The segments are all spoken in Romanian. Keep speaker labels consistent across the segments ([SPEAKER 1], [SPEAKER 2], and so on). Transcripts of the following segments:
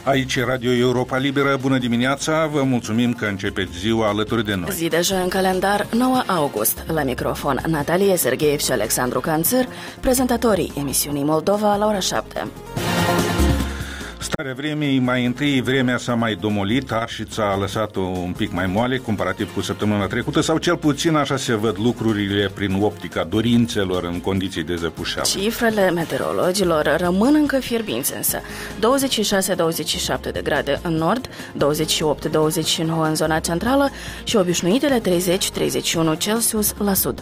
[SPEAKER 1] Aici e Radio Europa Liberă. Bună dimineața, vă mulțumim că începeți ziua alături de noi.
[SPEAKER 2] Zi de joi în calendar, 9 august. La microfon Natalie Sergeev și Alexandru Canțăr, prezentatorii emisiunii Moldova la ora 7.
[SPEAKER 1] Starea vremii, mai întâi vremea s-a mai domolit, Arșița a lăsat-o un pic mai moale comparativ cu săptămâna trecută, sau cel puțin așa se văd lucrurile prin optica dorințelor în condiții de zăpușeală.
[SPEAKER 2] Cifrele meteorologilor rămân încă fierbinți însă. 26-27 de grade în nord, 28-29 în zona centrală și obișnuitele 30-31 Celsius la sud.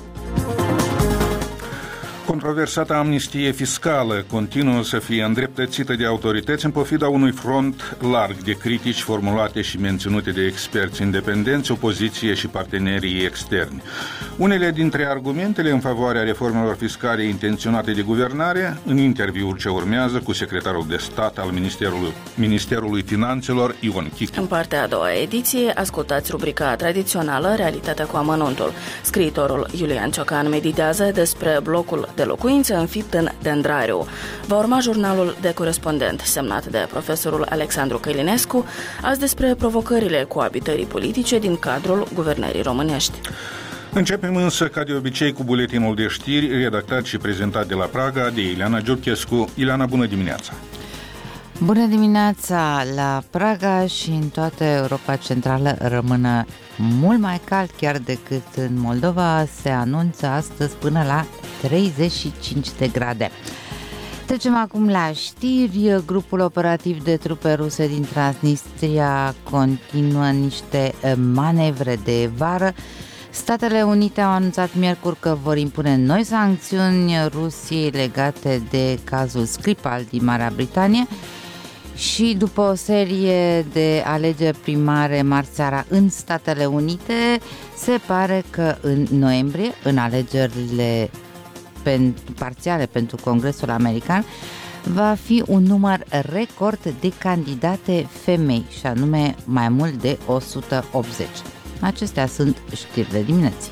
[SPEAKER 1] Controversata amnistie fiscală continuă să fie îndreptățită de autorități în pofida unui front larg de critici formulate și menținute de experți independenți, opoziție și partenerii externi. Unele dintre argumentele în favoarea reformelor fiscale intenționate de guvernare, în interviul ce urmează cu secretarul de stat al Ministerului Finanțelor, Ion Chicu.
[SPEAKER 2] În partea a doua ediție, ascultați rubrica tradițională Realitatea cu amănuntul. Scriitorul Iulian Ciocan meditează despre blocul de locuințe înfipt în Dendrariu. Va urma jurnalul de corespondent, semnat de profesorul Alexandru Călinescu, azi despre provocările coabitării politice din cadrul guvernării românești.
[SPEAKER 1] Începem însă, ca de obicei, cu buletinul de știri, redactat și prezentat de la Praga de Ileana Giurchescu. Ileana, bună dimineața!
[SPEAKER 3] Bună dimineața! La Praga și în toată Europa Centrală rămână mult mai cald chiar decât în Moldova. Se anunță astăzi până la 35 de grade. Trecem acum la știri. Grupul operativ de trupe ruse din Transnistria continuă niște manevre de vară. Statele Unite au anunțat miercuri că vor impune noi sancțiuni Rusiei legate de cazul Skripal din Marea Britanie. Și după o serie de alegeri primare marți seara în Statele Unite, se pare că în noiembrie, în alegerile parțiale pentru Congresul American, va fi un număr record de candidate femei, și anume mai mult de 180. Acestea sunt știrile dimineții.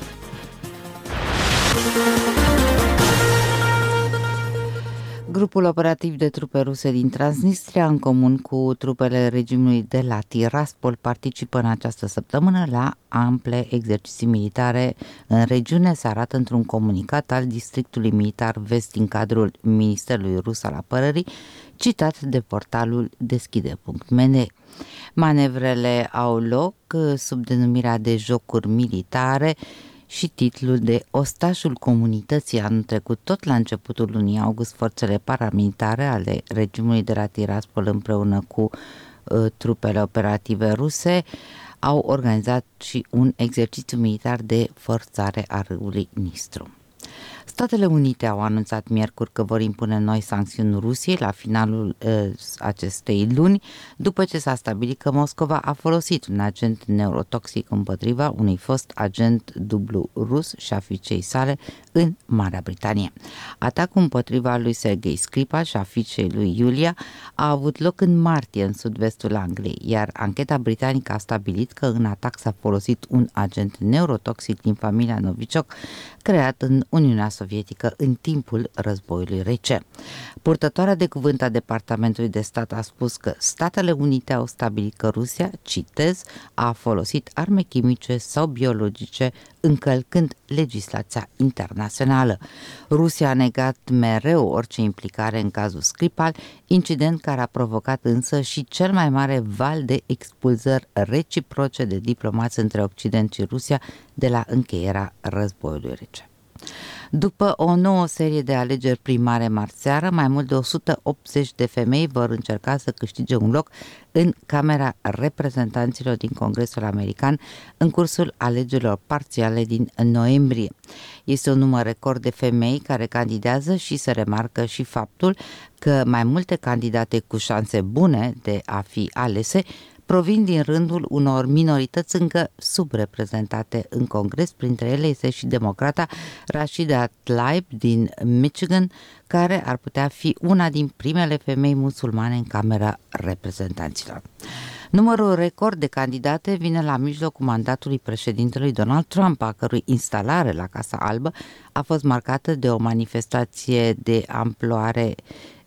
[SPEAKER 3] Grupul operativ de trupe ruse din Transnistria, în comun cu trupele regimului de la Tiraspol, participă în această săptămână la ample exerciții militare în regiune, se arată într-un comunicat al Districtului Militar Vest din cadrul Ministerului Rus al Apărării, citat de portalul deschide.mn. Manevrele au loc sub denumirea de jocuri militare și titlul de Ostașul Comunității. Anul trecut, tot la începutul lunii august, forțele paramilitare ale regimului de la Tiraspol împreună cu trupele operative ruse au organizat și un exercițiu militar de forțare a râului Nistru. Statele Unite au anunțat miercuri că vor impune noi sancțiuni Rusiei la finalul acestei luni, după ce s-a stabilit că Moscova a folosit un agent neurotoxic împotriva unui fost agent dublu rus și a fiicei sale în Marea Britanie. Atacul împotriva lui Sergei Skripal și a fiicei lui Iulia a avut loc în martie în sud-vestul Angliei, iar ancheta britanică a stabilit că în atac s-a folosit un agent neurotoxic din familia Novichok, creat în Uniunea Sovietică în timpul războiului rece. Purtătoarea de cuvânt a Departamentului de Stat a spus că Statele Unite au stabilit că Rusia, citez, a folosit arme chimice sau biologice încălcând legislația internațională. Rusia a negat mereu orice implicare în cazul Skripal, incident care a provocat însă și cel mai mare val de expulzări reciproce de diplomați între Occident și Rusia de la încheierea războiului rece. După o nouă serie de alegeri primare marți seară, mai mult de 180 de femei vor încerca să câștige un loc în Camera Reprezentanților din Congresul American în cursul alegerilor parțiale din noiembrie. Este un număr record de femei care candidează și se remarcă și faptul că mai multe candidate cu șanse bune de a fi alese provin din rândul unor minorități încă subreprezentate în Congres. Printre ele este și democrata Rashida Tlaib din Michigan, care ar putea fi una din primele femei musulmane în Camera Reprezentanților. Numărul record de candidate vine la mijlocul mandatului președintelui Donald Trump, a cărui instalare la Casa Albă a fost marcată de o manifestație de amploare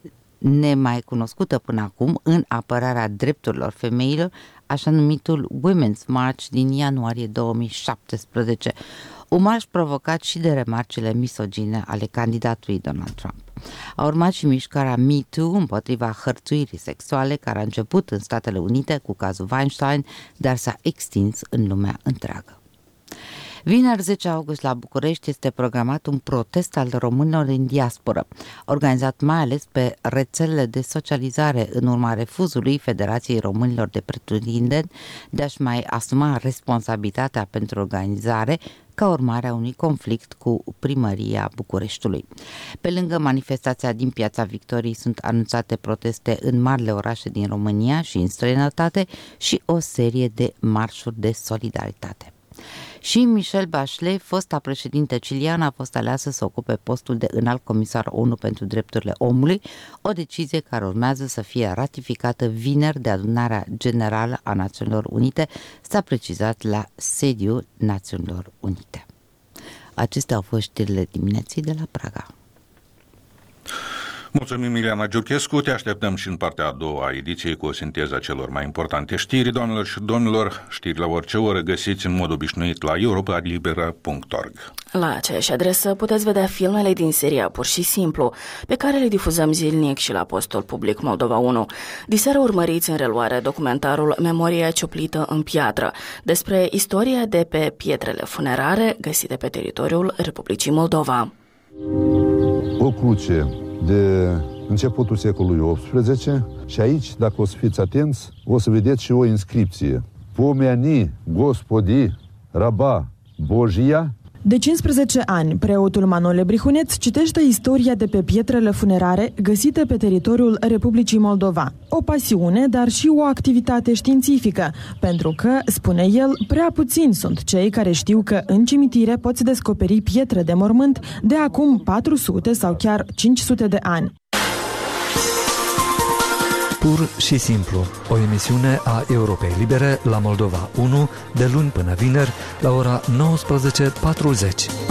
[SPEAKER 3] nemai cunoscută până acum în apărarea drepturilor femeilor, așa numitul Women's March din ianuarie 2017, un marș provocat și de remarcile misogine ale candidatului Donald Trump. A urmat și mișcarea Me Too împotriva hărțuirii sexuale, care a început în Statele Unite cu cazul Weinstein, dar s-a extins în lumea întreagă. Vineri 10 august la București este programat un protest al românilor din diasporă, organizat mai ales pe rețelele de socializare în urma refuzului Federației Românilor de Pretutindeni de a-și mai asuma responsabilitatea pentru organizare ca urmare a unui conflict cu primăria Bucureștiului. Pe lângă manifestația din Piața Victoriei sunt anunțate proteste în marile orașe din România și în străinătate și o serie de marșuri de solidaritate. Și Michelle Bachelet, fosta președintă ciliană, a fost aleasă să ocupe postul de înalt comisar ONU pentru drepturile omului, o decizie care urmează să fie ratificată vineri de Adunarea Generală a Națiunilor Unite, s-a precizat la sediul Națiunilor Unite. Acestea au fost știrile dimineții de la Praga.
[SPEAKER 1] Mulțumim, Ileana Giurchescu. Te așteptăm și în partea a doua a ediției cu o sinteză a celor mai importante știri. Doamnelor și domnilor, știri la orice oră găsiți în mod obișnuit la europarlibera.org.
[SPEAKER 2] La aceeași adresă puteți vedea filmele din seria Pur și Simplu, pe care le difuzăm zilnic și la postul public Moldova 1. Diseară urmăriți în reluare documentarul Memoria cioplită în piatră, despre istoria de pe pietrele funerare găsite pe teritoriul Republicii Moldova.
[SPEAKER 4] O cruce de începutul secolului XVIII și aici, dacă o să fiți atenți, o să vedeți și o inscripție. Pomeani Gospodi Raba Bojia.
[SPEAKER 5] De 15 ani, preotul Manole Brihuneț citește istoria de pe pietrele funerare găsite pe teritoriul Republicii Moldova. O pasiune, dar și o activitate științifică, pentru că, spune el, prea puțini sunt cei care știu că în cimitire poți descoperi pietre de mormânt de acum 400 sau chiar 500 de ani.
[SPEAKER 6] Pur și simplu, o emisiune a Europei Libere la Moldova 1, de luni până vineri, la ora 19:40.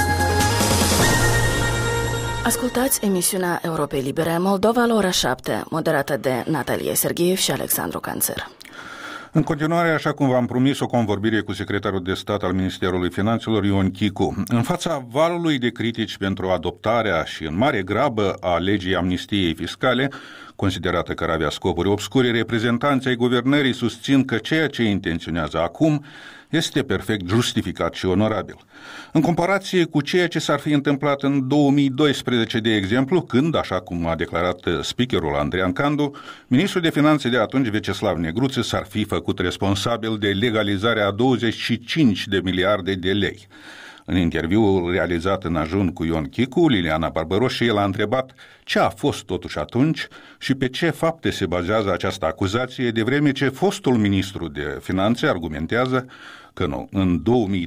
[SPEAKER 2] Ascultați emisiunea Europei Libere Moldova la ora 7, moderată de Natalie Serghiev și Alexandru Canțer.
[SPEAKER 1] În continuare, așa cum v-am promis, o convorbire cu secretarul de stat al Ministerului Finanțelor, Ion Chicu. În fața valului de critici pentru adoptarea și în mare grabă a legii amnistiei fiscale, considerată că ar avea scopuri obscure, reprezentanții ai guvernării susțin că ceea ce intenționează acum este perfect justificat și onorabil. În comparație cu ceea ce s-ar fi întâmplat în 2012, de exemplu, când, așa cum a declarat speakerul Andrian Candu, ministrul de finanțe de atunci, Veceslav Negruță, s-ar fi făcut responsabil de legalizarea a 25 de miliarde de lei. În interviul realizat în ajun cu Ion Chicu, Liliana Barbaroș, el a întrebat ce a fost totuși atunci și pe ce fapte se bazează această acuzație, de vreme ce fostul ministru de finanțe argumentează că nu, în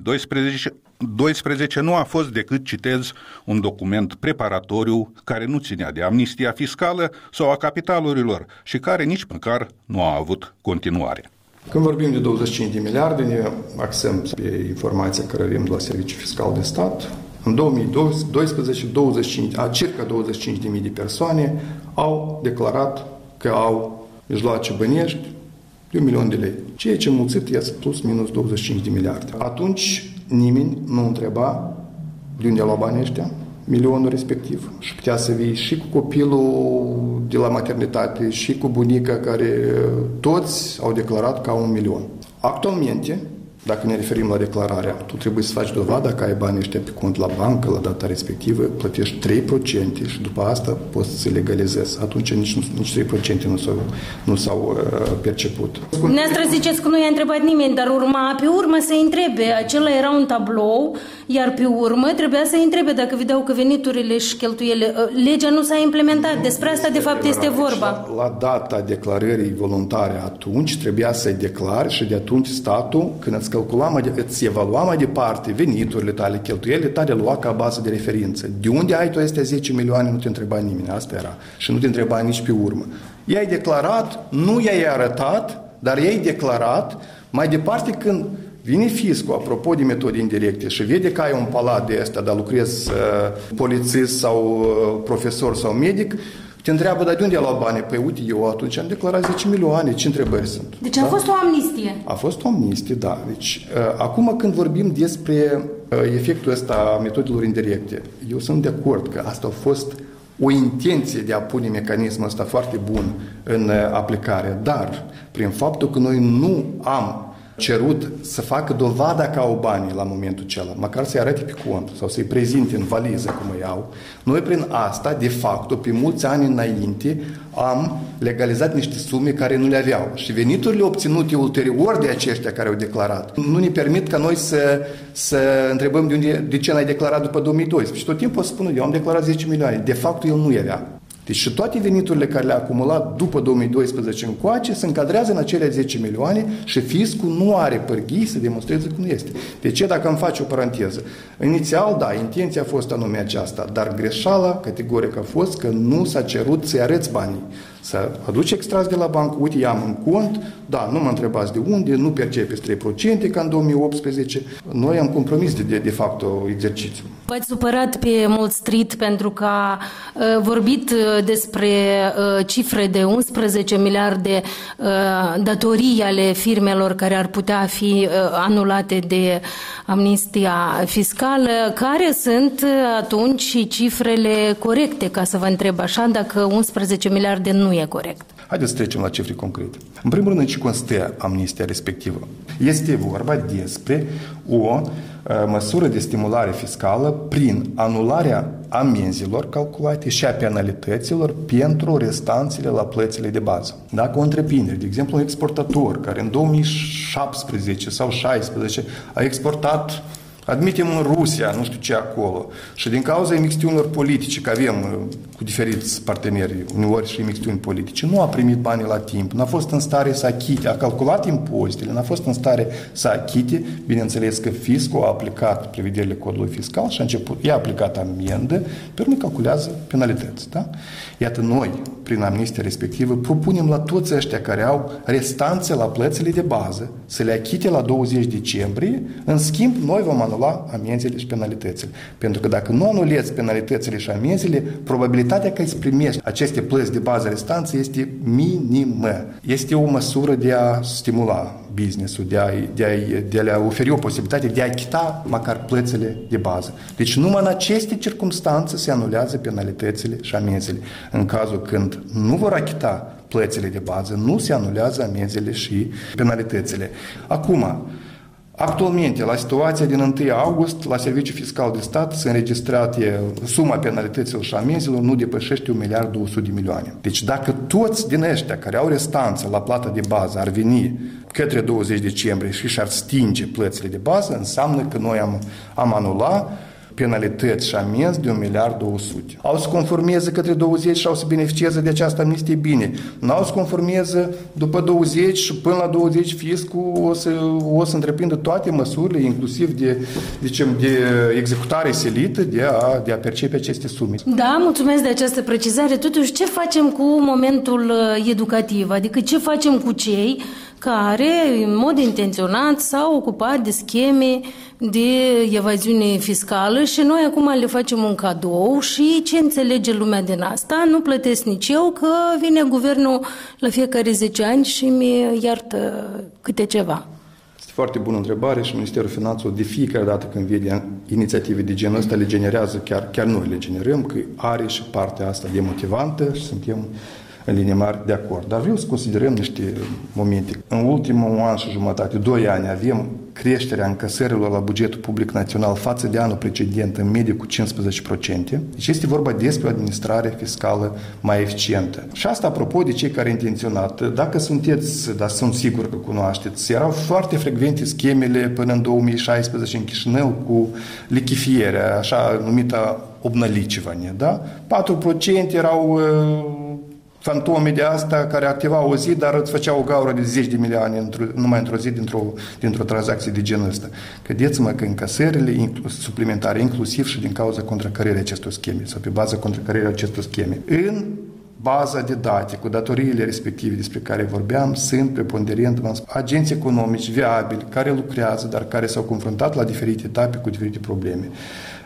[SPEAKER 1] 2012 nu a fost decât, citez, un document preparatoriu care nu ținea de amnistia fiscală sau a capitalurilor și care nici măcar nu a avut continuare.
[SPEAKER 7] Când vorbim de 25 de miliarde, ne axăm pe informația care avem de la Serviciul Fiscal de Stat. În 2012, circa 25.000 de persoane au declarat că au mijloace bănești de 1.000.000 de lei. Ceea ce mulțit iasă plus minus 25 de miliarde. Atunci nimeni nu întreba de unde au luat banii ăștia, milionul respectiv. Și putea să vii și cu copilul de la maternitate și cu bunica, care toți au declarat că au 1.000.000. Actualmente, dacă ne referim la declararea, tu trebuie să faci dovada că ai banii ăștia pe cont la bancă, la data respectivă, plătești 3% și după asta poți să legalizezi. Atunci nici 3% nu s-au perceput.
[SPEAKER 8] Dumneavoastră ziceți că nu i-a întrebat nimeni, dar pe urmă să-i întrebe. Acela era un tablou, iar pe urmă trebuia să-i întrebe dacă vedeau că veniturile și cheltuielile... Legea nu s-a implementat, despre asta de fapt este vorba.
[SPEAKER 7] La data declarării voluntare atunci trebuia să-i declari și de atunci statul, când îți evalua mai departe veniturile tale, cheltuielile tale, lua ca bază de referință. De unde ai tu astea 10 milioane, nu te întreba nimeni, asta era. Și nu te întreba nici pe urmă. I-ai declarat, nu i-ai arătat, dar i-ai declarat, mai departe când vine fiscul, apropo de metode indirecte, și vede că ai un palat de ăsta, dar lucrezi polițist sau profesor sau medic, Te întreabă, dar de unde a luat banii? Păi uite, eu atunci am declarat 10 milioane, ce întrebări sunt?
[SPEAKER 8] Deci a fost o amnistie.
[SPEAKER 7] A fost o amnistie, da. Deci, acum când vorbim despre efectul ăsta a metodelor indirecte, eu sunt de acord că asta a fost o intenție de a pune mecanismul ăsta foarte bun în aplicare, dar prin faptul că noi nu am cerut să facă dovada că au banii la momentul acela, măcar să-i arate pe cont sau să-i prezinte în valiză cum îi au, noi prin asta, de fapt, pe mulți ani înainte, am legalizat niște sume care nu le aveau. Și veniturile obținute ulterior de aceștia care au declarat nu ne permit ca noi să întrebăm de ce n-ai declarat după 2012. Și tot timpul o să spună, eu am declarat 10 milioane. De fapt, el nu avea. Deci și toate veniturile care le-a acumulat după 2012 încoace se încadrează în acele 10 milioane și fiscul nu are pârghii să demonstreze că nu este. De ce? Dacă îmi faci o paranteză. Inițial, da, intenția a fost anume aceasta, dar greșeala categoric a fost că nu s-a cerut să-i arăți banii. Să aduci extras de la bancă, uite, i-am în cont, da, nu mă întrebați de unde, nu percepeți 3% ca în 2018. Noi am compromis de fapt exercițiu.
[SPEAKER 8] V-ați supărat pe Wall Street pentru că a vorbit despre cifre de 11 miliarde datorii ale firmelor care ar putea fi anulate de amnistia fiscală. Care sunt atunci cifrele corecte, ca să vă întreb așa, dacă 11 miliarde nu e corect?
[SPEAKER 7] Haideți să trecem la cifre concrete. În primul rând, în ce constă amnistia respectivă? Este vorba despre o măsură de stimulare fiscală prin anularea amenzilor calculate și a penalităților pentru restanțele la plățile de bază. Dacă o întreprindere, de exemplu un exportator, care în 2017 sau 2016 a exportat, admitem în Rusia, nu știu ce acolo, și din cauza imixtiunilor politice, că avem cu diferiți parteneri, uneori și imixtiuni politice, nu a primit banii la timp, n-a fost în stare să achite, a calculat impozitele, n-a fost în stare să achite, bineînțeles că fiscul a aplicat prevederile codului fiscal și i-a aplicat amendă, pe urmă calculează penalități. Da? Iată, noi, prin amnistia respectivă, propunem la toți ăștia care au restanțe la plățile de bază să le achite la 20 decembrie, în schimb, noi vom anula amenzile și penalitățile. Pentru că dacă nu anulezi penalitățile și amenzile, probabilitatea că îți primești aceste plăți de bază restanțe este minimă. Este o măsură de a stimula business-ul, de a le oferi o posibilitate de a achita măcar plățile de bază. Deci numai în aceste circunstanțe se anulează penalitățile și amenzile. În cazul când nu vor achita plățile de bază, nu se anulează amenzile și penalitățile. Acum, actualmente, la situația din 1 august, la Serviciul Fiscal de Stat sunt înregistrate suma penalităților și amenzilor nu depășește 1,2 miliarde. Deci dacă toți din ăștia care au restanță la plata de bază ar veni către 20 decembrie și și-ar stinge plățile de bază, înseamnă că noi am anulat penalități și amenzi de 1,2 miliarde. Au să conformeze către 20 și au să beneficieze de această amnistie bine. N-au să conformeze după 20 și până la 20 fiscul o să întreprindă toate măsurile, inclusiv de executare silită, de a percepe aceste sume.
[SPEAKER 8] Da, mulțumesc de această precizare. Totuși, ce facem cu momentul educativ? Adică ce facem cu cei care, în mod intenționat, s-au ocupat de scheme de evaziune fiscală și noi acum le facem un cadou și ce înțelege lumea din asta? Nu plătesc nici eu, că vine guvernul la fiecare 10 ani și mi iartă câte ceva.
[SPEAKER 7] Este foarte bună întrebare și Ministerul Finanțelor de fiecare dată când vede inițiative de genul ăsta le generează, chiar noi le generăm, că are și partea asta demotivantă și suntem în linie mari de acord. Dar vreau să considerăm niște momente. În ultimul an și jumătate, 2 ani, avem creșterea încasărilor la bugetul public național față de anul precedent, în medie cu 15%. Deci este vorba despre o administrare fiscală mai eficientă. Și asta apropo de cei care intenționat. Dacă sunteți, dar sunt sigur că cunoașteți, erau foarte frecvente schemele până în 2016 în Chișinău cu lichifierea, așa numită obnălicivanie. Da? 4% erau fantome de asta care activau o zi, dar îți făceau o gaură de 10 de milioane numai într-o zi dintr-o tranzacție de genul ăsta. Credeți-mă că încasările suplimentare, inclusiv și din cauza contracărării acestor scheme sau pe baza contracărării acestor scheme, în baza de date cu datoriile respective despre care vorbeam, sunt preponderent agenți economici viabili care lucrează, dar care s-au confruntat la diferite etape cu diferite probleme.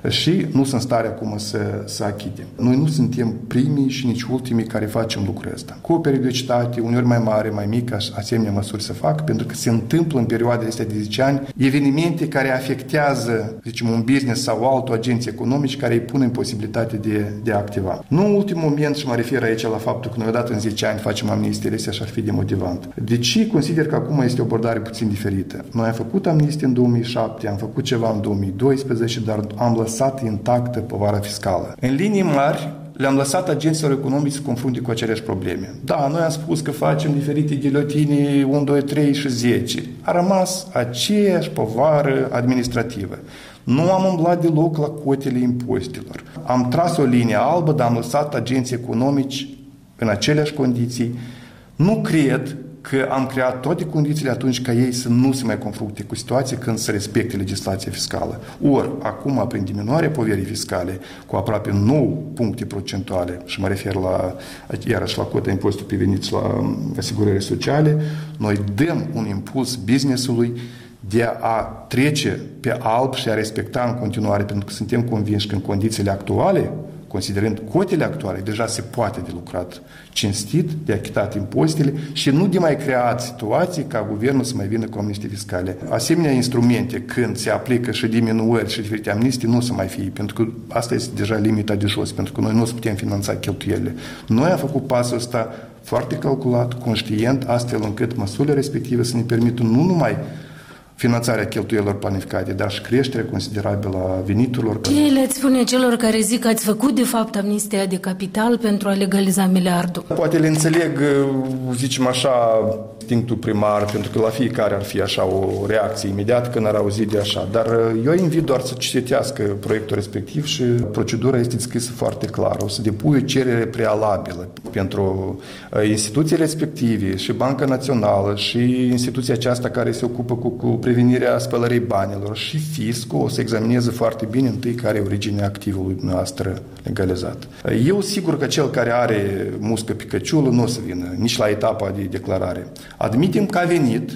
[SPEAKER 7] și nu sunt în stare acum să achite. Noi nu suntem primii și nici ultimii care facem lucrul ăsta. Cu o periodicitate, uneori mai mare, mai mică, asemenea măsuri se fac, pentru că se întâmplă în perioada astea de 10 ani evenimente care afectează, zicem, un business sau altul, agenți economici care îi pun în posibilitate de a activa. Nu în ultimul moment, și mă refer aici la faptul că noi odată în 10 ani facem amnistiile astea și ar fi demotivant. Deci consider că acum este o abordare puțin diferită. Noi am făcut amnistie în 2007, am făcut ceva în 2012, dar am lăsat intactă povara fiscală. În linii mari, le-am lăsat agenților economici să confrunte cu aceleași probleme. Da, noi am spus că facem diferite ghilotini 1, 2, 3 și 10. A rămas aceeași povară administrativă. Nu am umblat deloc la cotele impozitelor. Am tras o linie albă, dar am lăsat agenții economici în aceleași condiții. Nu cred că am creat toate condițiile atunci ca ei să nu se mai confrunte cu situații când să respecte legislația fiscală. Ori, acum, prin diminuarea poverii fiscale, cu aproape 9 puncte procentuale, și mă refer iarăși la cota impozitul pe venit și la asigurări sociale, noi dăm un impuls business-ului de a trece pe alb și a respecta în continuare, pentru că suntem convinși că în condițiile actuale, considerând cotele actuale, deja se poate de lucrat cinstit, de achitat impozitele și nu de mai creat situații ca guvernul să mai vină cu amnistii fiscale. Asemenea instrumente, când se aplică și diminuări și diferite amnistii, nu o să mai fie, pentru că asta este deja limita de jos, pentru că noi nu o să putem finanța cheltuielile. Noi am făcut pasul ăsta foarte calculat, conștient, astfel încât măsurile respective să ne permită nu numai finanțarea cheltuielor planificate, dar și creșterea considerabilă a veniturilor.
[SPEAKER 8] Ce le-ați spune celor care zic că ați făcut de fapt amnistia de capital pentru a legaliza miliardul?
[SPEAKER 7] Poate le înțeleg, zicem așa, instinctul primar, pentru că la fiecare ar fi așa o reacție imediată când ar auzi de așa. Dar eu invit doar să citească proiectul respectiv și procedura este scrisă foarte clară. O să depui o cerere prealabilă pentru instituțiile respective și Banca Națională și instituția aceasta care se ocupă cu prevenirea spălării banilor și fiscul o să examineze foarte bine întâi care e originea activului noastră legalizat. Eu sigur că cel care are muscă pe căciulă nu o să vină nici la etapa de declarare. Admitem că a venit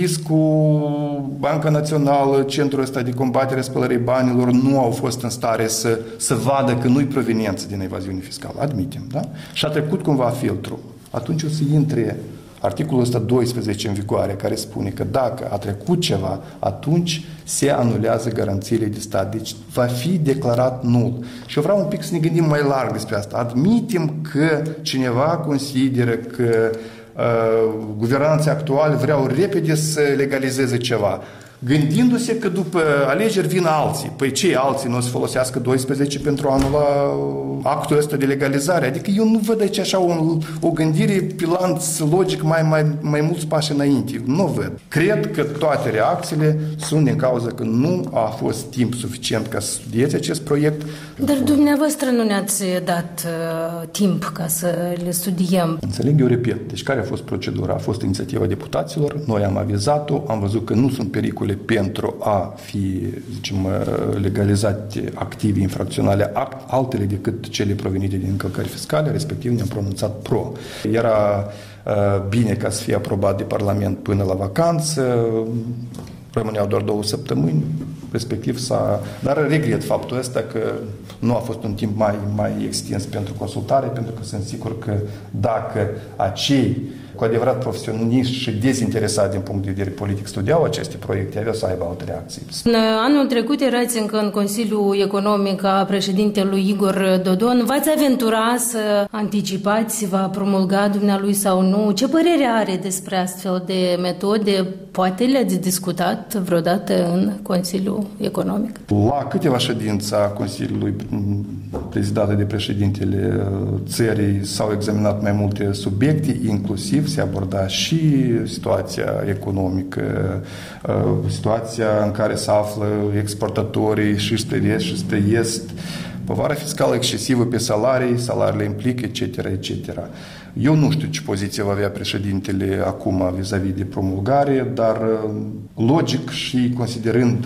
[SPEAKER 7] fiscul, Banca Națională, centrul ăsta de combatere a spălării banilor nu au fost în stare să vadă că nu-i proveniență din evaziune fiscală. Admitem, da? Și a trecut cumva filtrul. Atunci o să intre articolul ăsta 12 în vigoare, care spune că dacă a trecut ceva, atunci se anulează garanțiile de stat. Deci va fi declarat nul. Și eu vreau un pic să ne gândim mai larg despre asta. Admitem că cineva consideră că guvernanții actuali vreau repede să legalizeze ceva, gândindu-se că după alegeri vin alții. Păi cei alții nu o să folosească 12 pentru a anula actul ăsta de legalizare? Adică eu nu văd aici așa o gândire pe lanț logic mai mulți pași înainte. Nu văd. Cred că toate reacțiile sunt din cauza că nu a fost timp suficient ca să studieze acest proiect.
[SPEAKER 8] Dar dumneavoastră nu ne-ați dat timp ca să le studiem.
[SPEAKER 7] Înțeleg, eu repet. Deci care a fost procedura? A fost inițiativa deputaților, noi am avizat-o, am văzut că nu sunt pericole pentru a fi, zicem, legalizate active infracționale altele decât cele provenite din încălcări fiscale, respectiv ne-am pronunțat pro. Era bine ca să fie aprobat de Parlament până la vacanță, rămâneau doar 2 săptămâni, respectiv dar regret faptul ăsta că nu a fost un timp mai extins pentru consultare, pentru că sunt sigur că dacă acei cu adevărat profesioniști și dezinteresați din punct de vedere politic studiau aceste proiecte, avea să aibă alte reacții.
[SPEAKER 8] Anul trecut erați încă în Consiliul Economic a președintelui Igor Dodon. V-ați aventura să anticipați, va promulga dumnealui sau nu? Ce părere are despre astfel de metode? Poate le-ați discutat vreodată în Consiliul Economic?
[SPEAKER 7] La câteva ședințe a Consiliului prezidate de președintele țării s-au examinat mai multe subiecte, inclusiv se aborda și situația economică, situația în care se află exportatorii și spre est și spre est, povara fiscală excesivă pe salariile implică, etc., etc. Eu nu știu ce poziție va avea președintele acum vis-a-vis de promulgare, dar logic și considerând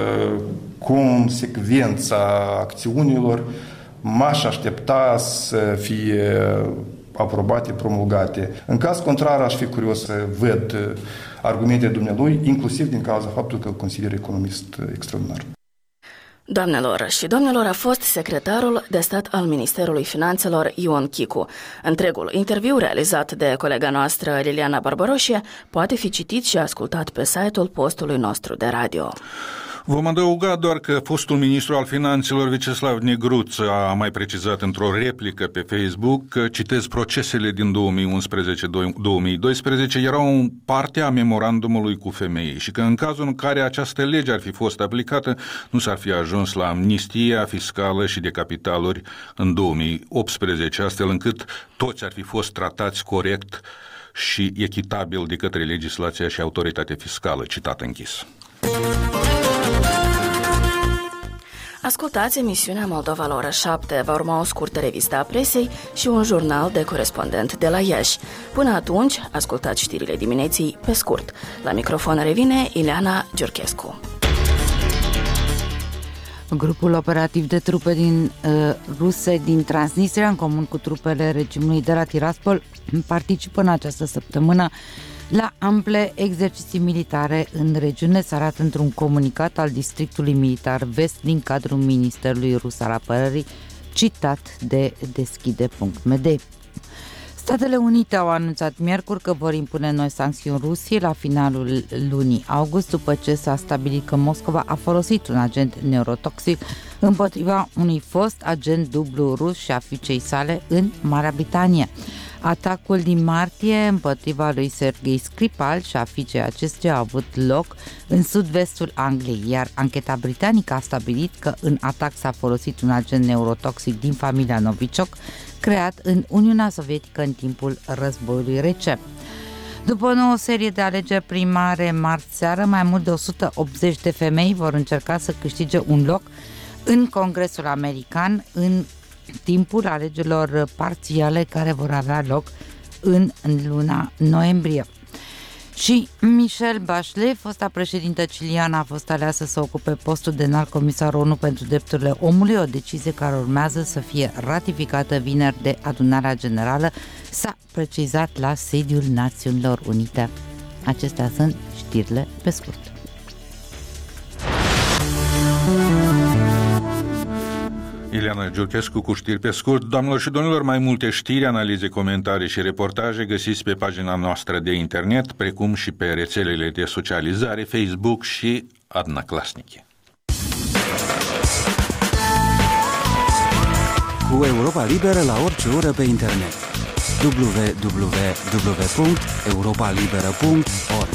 [SPEAKER 7] consecvența acțiunilor, m-aș aștepta să fie aprobate, promulgate. În caz contrar, aș fi curios să văd argumentele dumnealui, inclusiv din cauza faptului că îl consider economist extraordinar.
[SPEAKER 2] Doamnelor și domnilor, a fost secretarul de stat al Ministerului Finanțelor Ion Chicu. Întregul interviu realizat de colega noastră Liliana Barbaroșie poate fi citit și ascultat pe site-ul postului nostru de radio.
[SPEAKER 1] Vom adăuga doar că fostul ministru al finanțelor Vyacheslav Negruț a mai precizat într-o replică pe Facebook că, citez, procesele din 2011-2012 erau parte a memorandumului cu FMI și că în cazul în care această lege ar fi fost aplicată, nu s-ar fi ajuns la amnistia fiscală și de capitaluri în 2018, astfel încât toți ar fi fost tratați corect și echitabil de către legislația și autoritatea fiscală, citat închis.
[SPEAKER 2] Ascultați emisiunea Moldova la ora 7, va urma o scurtă revistă a presei și un jurnal de corespondent de la Iași. Până atunci, ascultați știrile dimineții pe scurt. La microfon revine Ileana Giurchescu.
[SPEAKER 3] Grupul operativ de trupe ruse din Transnistria, în comun cu trupele regimului de la Tiraspol, participă în această săptămână la ample exerciții militare în regiune, se arată într-un comunicat al Districtului Militar Vest din cadrul Ministerului Rus al Apărării, citat de Deschide.md. Statele Unite au anunțat miercuri că vor impune noi sancțiuni Rusiei la finalul lunii august, după ce s-a stabilit că Moscova a folosit un agent neurotoxic împotriva unui fost agent dublu rus și a fiicei sale în Marea Britanie. Atacul din martie împotriva lui Sergei Skripal și a fiicei acestuia a avut loc în sud-vestul Angliei, iar ancheta britanică a stabilit că în atac s-a folosit un agent neurotoxic din familia Novichok, creat în Uniunea Sovietică în timpul războiului rece. După o nouă serie de alegeri primare marți seară, mai mult de 180 de femei vor încerca să câștige un loc în Congresul American în timpul alegerilor parțiale care vor avea loc în luna noiembrie. Și Michelle Bachelet, fosta președintă ciliană, a fost aleasă să ocupe postul de înalt comisar ONU pentru drepturile omului, o decizie care urmează să fie ratificată vineri de Adunarea Generală, s-a precizat la sediul Națiunilor Unite. Acestea sunt știrile pe scurt.
[SPEAKER 1] Ileana Giurchescu cu știri pe scurt. Doamnelor și domnilor, mai multe știri, analize, comentarii și reportaje găsiți pe pagina noastră de internet, precum și pe rețelele de socializare, Facebook și Одноклассники.
[SPEAKER 9] Cu Europa Liberă la orice oră pe internet. www.europalibera.org.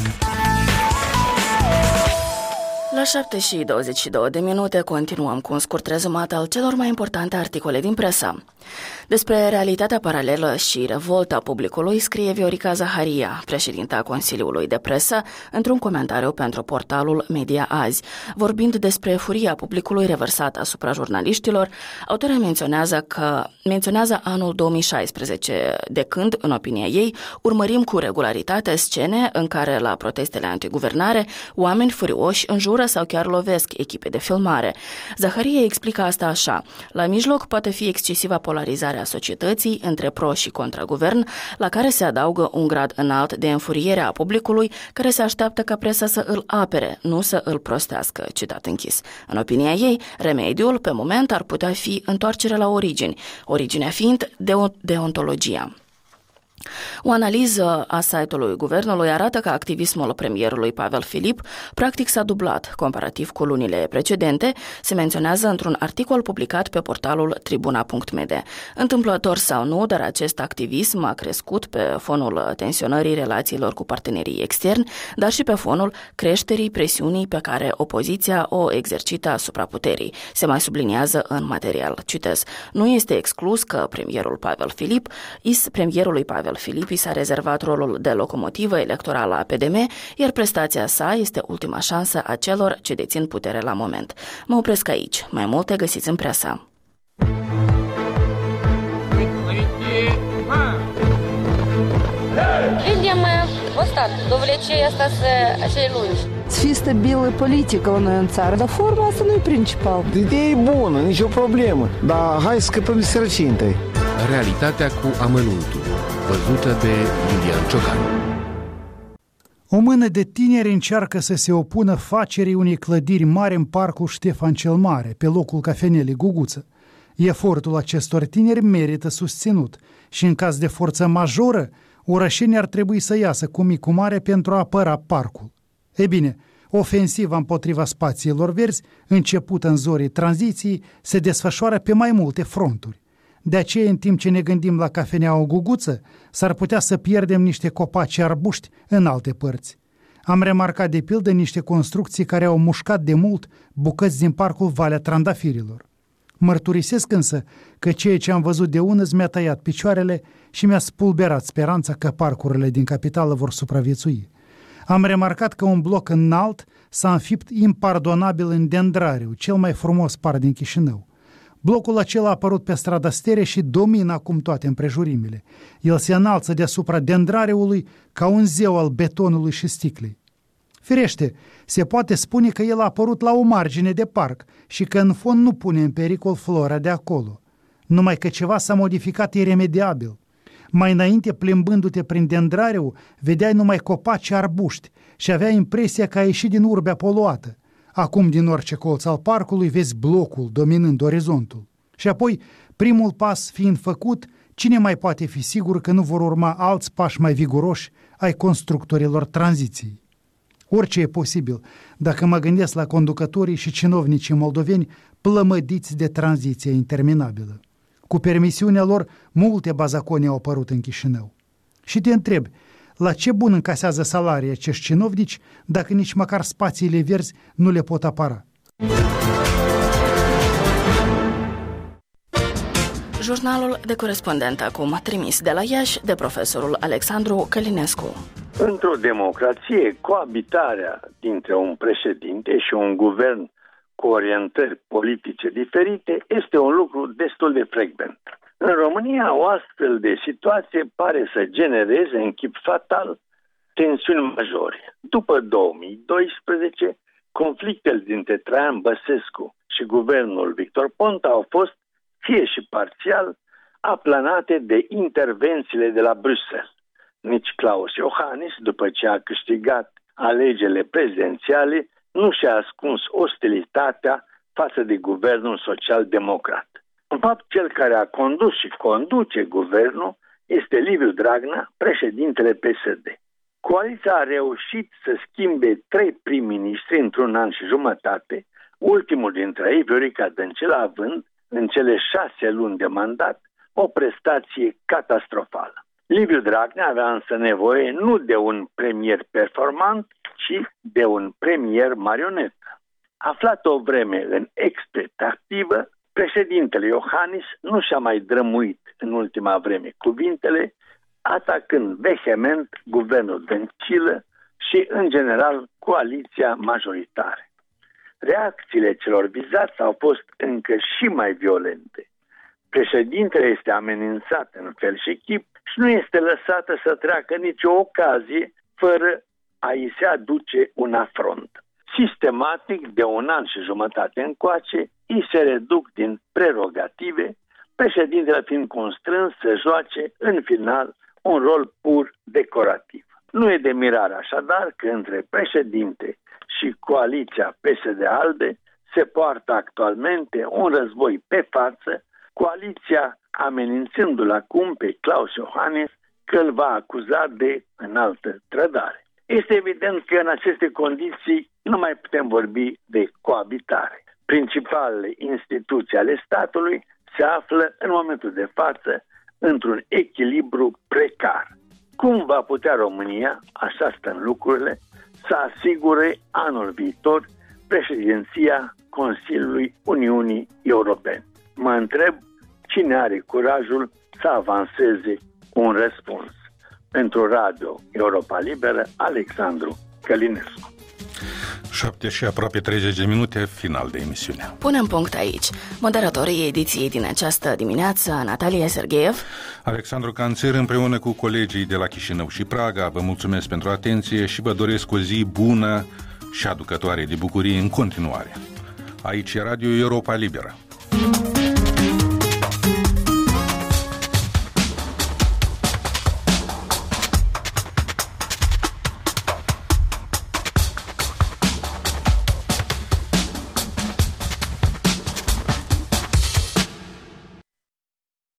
[SPEAKER 2] La 7:22 continuăm cu un scurt rezumat al celor mai importante articole din presă. Despre realitatea paralelă și revolta publicului scrie Viorica Zaharia, președinta Consiliului de Presă, într-un comentariu pentru portalul Media Azi. Vorbind despre furia publicului revărsată asupra jurnaliștilor, autoarea menționează anul 2016, de când, în opinia ei, urmărim cu regularitate scene în care, la protestele antiguvernare, oameni furioși înjură sau chiar lovesc echipe de filmare. Zaharia explică asta așa: la mijloc poate fi excesiva polarizare a societății între pro și contra guvern, la care se adaugă un grad înalt de înfuriere a publicului care se așteaptă ca presa să îl apere, nu să îl prostească, citat închis. În opinia ei, remediul pe moment ar putea fi întoarcerea la origini, originea fiind deontologia. O analiză a site-ului guvernului arată că activismul premierului Pavel Filip practic s-a dublat comparativ cu lunile precedente, se menționează într-un articol publicat pe portalul Tribuna.md. Întâmplător sau nu, dar acest activism a crescut pe fonul tensionării relațiilor cu partenerii externi, dar și pe fonul creșterii presiunii pe care opoziția o exercită asupra puterii. Se mai subliniază în material. Citez: nu este exclus că premierului Pavel Filip i s-a rezervat rolul de locomotivă electorală a PDM, iar prestația sa este ultima șansă a celor ce dețin putere la moment. Mă opresc aici. Mai multe găsiți în presă.
[SPEAKER 10] Видим ăsta, довлече asta acei lungi.
[SPEAKER 11] Să fie stabilă politică la noi în țară, dar forma asta nu e principal.
[SPEAKER 12] Ideea e bună, nicio problemă, dar hai să scăpăm de sărăcie întâi.
[SPEAKER 13] Realitatea cu amănuntul, văzută de Iulian Ciocan. O mână de tineri încearcă să se opună facerii unei clădiri mari în parcul Ștefan cel Mare, pe locul cafenelei Guguță. Efortul acestor tineri merită susținut și în caz de forță majoră, orășenii ar trebui să iasă cu mic cu mare pentru a apăra parcul. E bine, ofensiva împotriva spațiilor verzi, începută în zorii tranziției, se desfășoară pe mai multe fronturi. De aceea, în timp ce ne gândim la cafeneaua Guguță, s-ar putea să pierdem niște copaci arbuști în alte părți. Am remarcat de pildă niște construcții care au mușcat de mult bucăți din parcul Valea Trandafirilor. Mărturisesc însă că ceea ce am văzut de unăzi mi-a tăiat picioarele și mi-a spulberat speranța că parcurile din capitală vor supraviețui. Am remarcat că un bloc înalt s-a înfipt impardonabil în Dendrariu, cel mai frumos parc din Chișinău. Blocul acela a apărut pe strada Stere și domină acum toate împrejurimile. El se înalță deasupra Dendrariului ca un zeu al betonului și sticlei. Firește, se poate spune că el a apărut la o margine de parc și că în fond nu pune în pericol flora de acolo. Numai că ceva s-a modificat iremediabil. Mai înainte, plimbându-te prin Dendrariu, vedeai numai copaci arbuști și aveai impresia că ai ieșit din urbea poluată. Acum, din orice colț al parcului, vezi blocul dominând orizontul. Și apoi, primul pas fiind făcut, cine mai poate fi sigur că nu vor urma alți pași mai viguroși ai constructorilor tranziției? Orice e posibil, dacă mă gândesc la conducătorii și cinovnicii moldoveni plămădiți de tranziție interminabilă. Cu permisiunea lor, multe bazaconi au apărut în Chișinău. Și te întreb, la ce bun încasează salarii acești cinovnici dacă nici măcar spațiile verzi nu le pot apăra?
[SPEAKER 2] Jurnalul de corespondent acum, trimis de la Iași de profesorul Alexandru Călinescu.
[SPEAKER 14] Într-o democrație, coabitarea dintre un președinte și un guvern cu orientări politice diferite este un lucru destul de frecvent. În România, o astfel de situație pare să genereze în chip fatal tensiuni majore. După 2012, conflictele dintre Traian Băsescu și guvernul Victor Ponta au fost, fie și parțial, aplanate de intervențiile de la Bruxelles. Nici Klaus Iohannis, după ce a câștigat alegerile prezidențiale, nu și-a ascuns ostilitatea față de guvernul social-democrat. În fapt, cel care a condus și conduce guvernul este Liviu Dragnea, președintele PSD. Coaliția a reușit să schimbe 3 prim-ministri într-un an și jumătate, ultimul dintre ei, Viorica Dăncilă, având, în cele 6 luni de mandat, o prestație catastrofală. Liviu Dragnea avea însă nevoie nu de un premier performant, ci de un premier marionetă. Aflat o vreme în expectativă, președintele Iohannis nu și-a mai drămuit în ultima vreme cuvintele, atacând vehement guvernul Dăncilă și, în general, coaliția majoritară. Reacțiile celor vizați au fost încă și mai violente. Președintele este amenințat în fel și chip și nu este lăsată să treacă nicio ocazie fără a-i se aduce un afront. Sistematic, de un an și jumătate încoace, îi se reduc din prerogative, președintele fiind constrâns să joace în final un rol pur decorativ. Nu e de mirare așadar că între președinte și coaliția PSD-ALDE se poartă actualmente un război pe față, coaliția amenințându-l acum pe Klaus Iohannis că îl va acuza de înaltă trădare. Este evident că în aceste condiții nu mai putem vorbi de coabitare. Principalele instituții ale statului se află în momentul de față într-un echilibru precar. Cum va putea România, așa stăm lucrurile, să asigure anul viitor președinția Consiliului Uniunii Europene? Mă întreb cine are curajul să avanseze un răspuns. Pentru Radio Europa Liberă, Alexandru Călinescu.
[SPEAKER 1] 7 și aproape 30 de minute, final de emisiune.
[SPEAKER 2] Punem punct aici. Moderatorii ediției din această dimineață, Natalia Sergeev,
[SPEAKER 1] Alexandru Canțer, împreună cu colegii de la Chișinău și Praga, vă mulțumesc pentru atenție și vă doresc o zi bună și aducătoare de bucurie în continuare. Aici e Radio Europa Liberă.